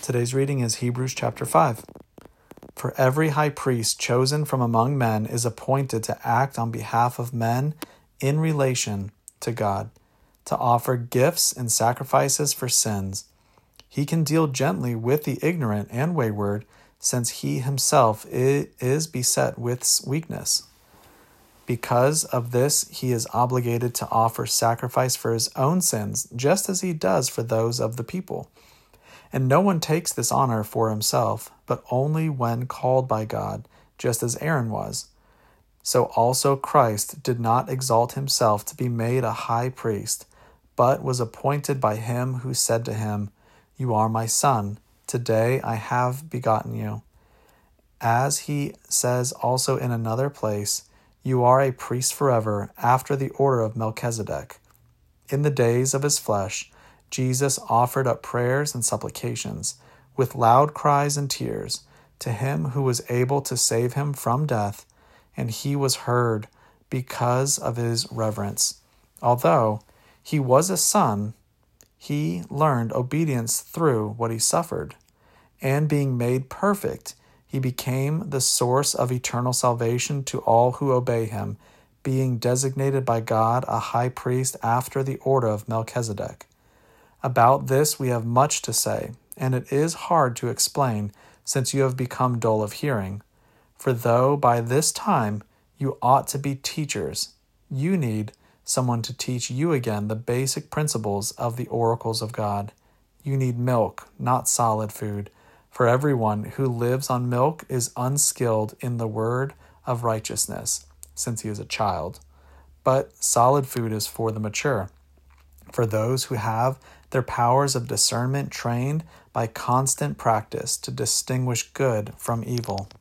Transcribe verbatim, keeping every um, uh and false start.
Today's reading is Hebrews chapter five. For every high priest chosen from among men is appointed to act on behalf of men in relation to God, to offer gifts and sacrifices for sins. He can deal gently with the ignorant and wayward, since he himself is beset with weakness. Because of this, he is obligated to offer sacrifice for his own sins, just as he does for those of the people. And no one takes this honor for himself, but only when called by God, just as Aaron was. So also Christ did not exalt himself to be made a high priest, but was appointed by him who said to him, "You are my son, today I have begotten you." As he says also in another place, "You are a priest forever, after the order of Melchizedek." In the days of his flesh, Jesus offered up prayers and supplications, with loud cries and tears, to him who was able to save him from death, and he was heard because of his reverence. Although he was a son, he learned obedience through what he suffered, and being made perfect, he became the source of eternal salvation to all who obey him, being designated by God a high priest after the order of Melchizedek. About this we have much to say, and it is hard to explain, since you have become dull of hearing. For though by this time you ought to be teachers, you need someone to teach you again the basic principles of the oracles of God. You need milk, not solid food, for everyone who lives on milk is unskilled in the word of righteousness, since he is a child. But solid food is for the mature, for those who have their powers of discernment trained by constant practice to distinguish good from evil.